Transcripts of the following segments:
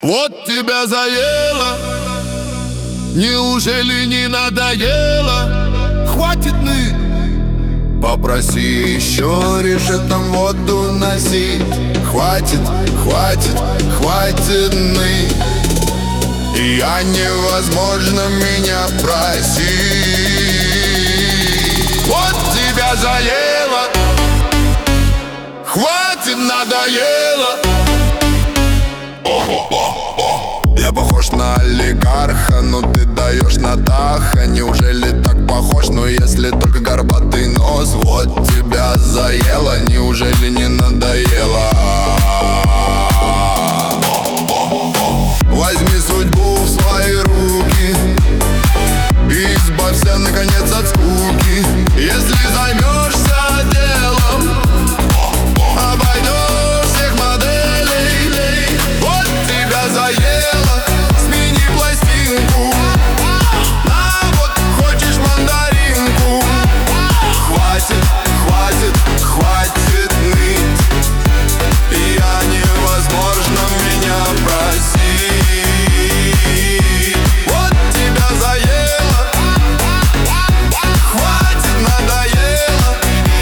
Вот тебя заело, неужели не надоело? Хватит ныть, попроси еще решетом воду носить. Хватит, хватит, хватит ныть. Я невозможно меня просить. Вот тебя заело, хватит, надоело. Я похож на олигарха, но ты даешь на Таха. Неужели так похож, но если только горбатый нос. Вот тебя заело, неужели не надоело? Возьми судьбу в свои руки и избавься наконец от скуки. Если займешься делом, обойдешь всех моделей. Вот тебя заело, смени пластинку. На вот, хочешь мандаринку. Хватит, хватит, хватит ныть. Я невозможно меня просить. Вот тебя заело, хватит, надоело.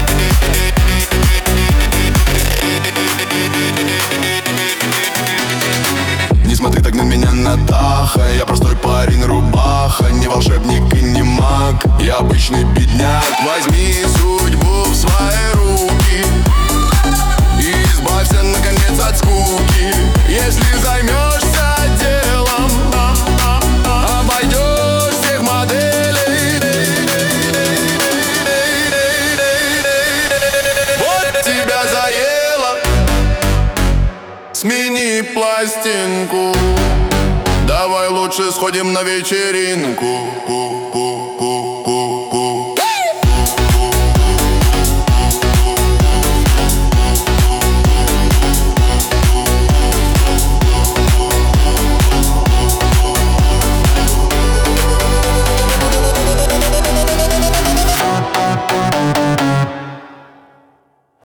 Не смотри так на меня, Натаха. Я простой парень, рубаха. Не волшебник и не маг, я обычный бедняк. Возьми судьбу в свои руки и избавься наконец от скуки. Если займешься делом, обойдешь всех моделей. Вот тебя заело, смени пластинку. Давай лучше сходим на вечеринку.